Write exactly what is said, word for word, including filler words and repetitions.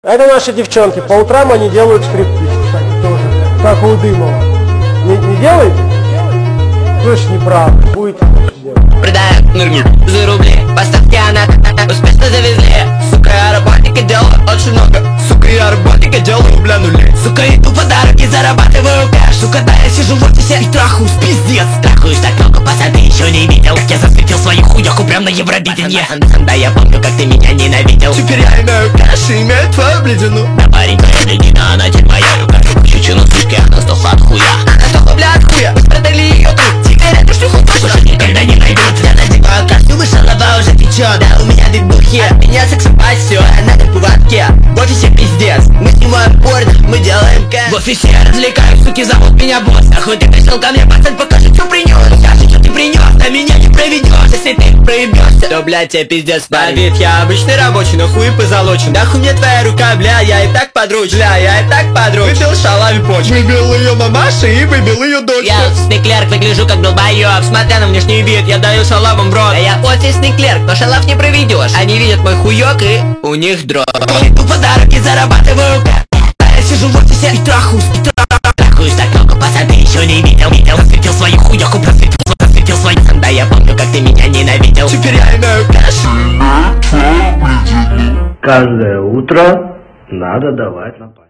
Это наши девчонки. По утрам они делают стриптиз, кстати, тоже. Как у Дымова. Не, не делаете? Точно неправда. Будете делать. Продают нырни за рубли. Поставки она успешно завезли. Сука, я работника делаю очень много. Сука, я работника делаю, бля, нули. Сука, иду по дороге, зарабатываю кэш. Сука, да, я сижу в офисе и трахаюсь, пиздец. Трахаюсь так много, пацан, ты еще не видел. Как я засветил свою хуйоху прям на Евровиденье. Да, я помню, как ты меня ненавидел. Теперь я имею кэш и имею твою бледину. Да, парень, твоя бледина, она теперь моя рука. Чучу на сушке, она сдохла от хуя. Она сдохла, бля, от хуя. Мы продали ее тут. Теперь эту шлюху точно никогда не найдут. Я надеваю костюм и шалова уже течет. Да, у меня вид бухе. От меня сексопать все, она на поводке. В офисе пиздец. Мы снимаем порно, мы делаем кэш. В офисе я развлекаюсь, суки, зовут меня босс. Охуй ты пришел ко мне, пацан, покажи, что принес. Скажи, что ты принес, на меня не проведешь. Если ты проебешься, то, блядь, тебе пиздец, парень. На вид я обычный рабочий, но хуй позолочен. Да хуй мне твоя рука, бля, я и так подручен. Бля, я и так подручен. Выбил шалами почву. Выбил ее мамаша и выбил ее дочь. Я офисный клерк, выгляжу как долбоёб. Смотря на внешний вид, я даю шалавам в рот. Да я офисный клерк, но шалав не проведешь. Они видят мой хуёк и у них дрот. Иду по дороге, зарабатываю кэш. Да я сижу в офисе и трахаюсь, и трахаюсь так много, пацан, ты еще не видел. Видел, засветил свою хуёку, просветил, просветил свой. Да я помню, как ты меня ненавидел. Теперь я имею кэш. Каждое утро надо давать на память.